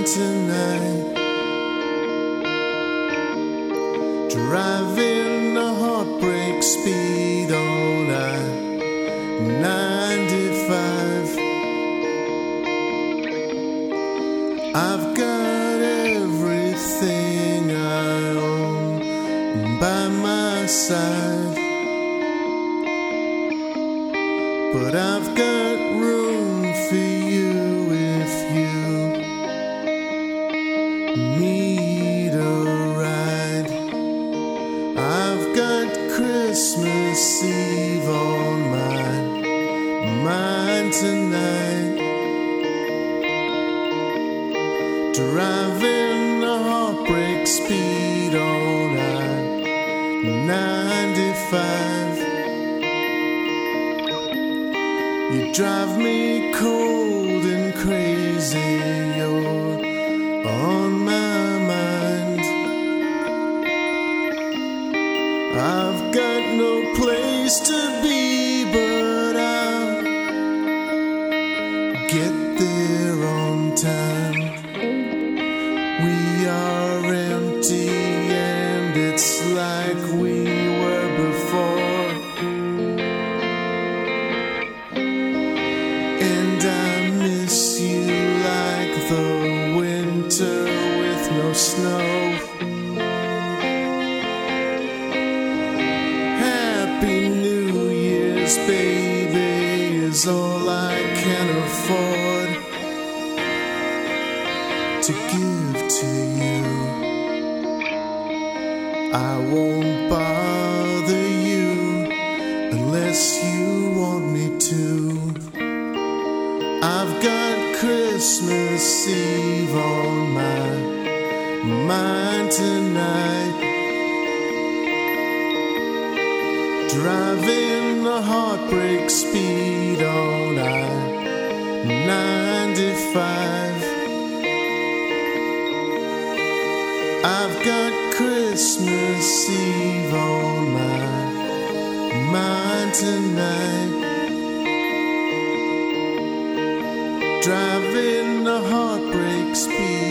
tonight. Driving a heartbreak speed on I-95. I've got everything I own by my side, but I've got room for you if you need a ride. I've got Christmas Eve on my mind tonight. Driving a heartbreak speed on I-95. You drive me cold and crazy, you're on my mind. I've got no place to be, but I'll get there on time. We are empty and it's like we were before, and I miss you like the winter with no snow. Happy New Year's, baby, is all I can afford to give to you. I won't bother you unless you want me to. I've got Christmas Eve on my mind tonight. Driving a heartbreak speed on I-95. I've got Christmas Eve on my mind tonight. Driving a heartbreak speed